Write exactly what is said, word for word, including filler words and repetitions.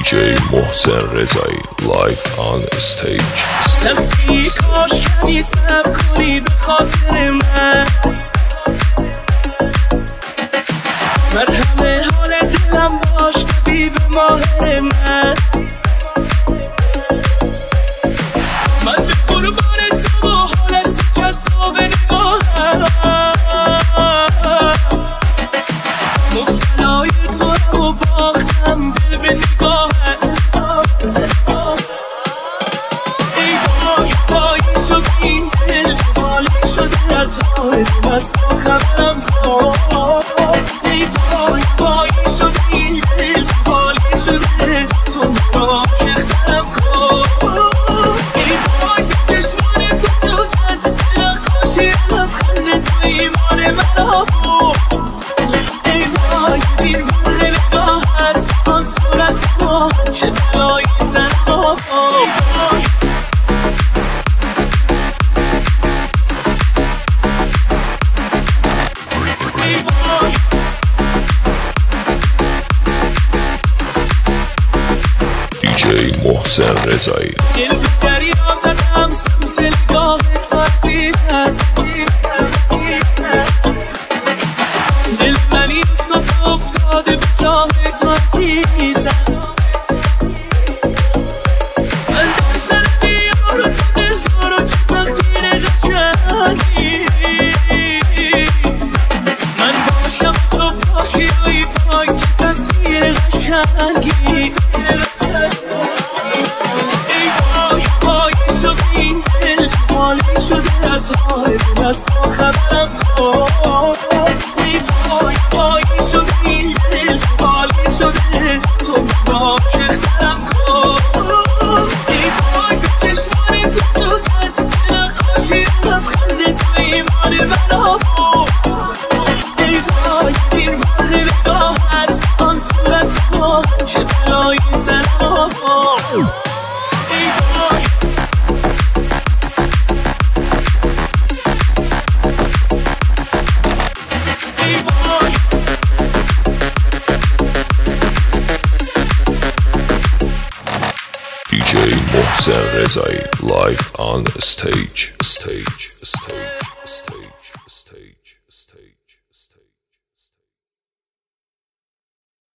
دی جی محسن رضایی live on stage. نفسی کاش کمی صبر کنی به خاطر من، مرهم حال دلم باش طبیب ماهر من. من به قربان تو و حالت جذاب نگاهم، مبتلای تو رو باختم دل به نگاهت. ای وای وای شد این دل جوالی شده از حال دلت با خبرم کن. ای وای وای شد این دل جوالی شده تو مرا شخترم کن. ای وای به چشمان تو سوگن به نقاشی لبخند تو ایمان مرا بود. ای وای این مرغ نگاهت آن صورت ما چه بلایی زن ما. ای وای ای وای دی جی محسن رضایی. دل به دریا زدم سمت نگاهت عزیزم، دل من این صفحه افتاده به جاهت عزیزم. من در سر دیار و تو دل دارو که تقدیر قشنگی، من باشم تو باشی ای وای که تصویر قشنگی. ای وای وای شد این دل جوالی شده از حال دلت با خبرم کن. ای وای وای شد این دل جوالی شده تو مرا شخترم کن. ای وای به چشمان تو سوگن به نقاشی لبخند تو ایمان مرا بود. ای وای این مرغ نگاهت آن صورت ما چه بلایی زن ما. ای وای ای وای دی جی محسن رضایی live on stage stage stage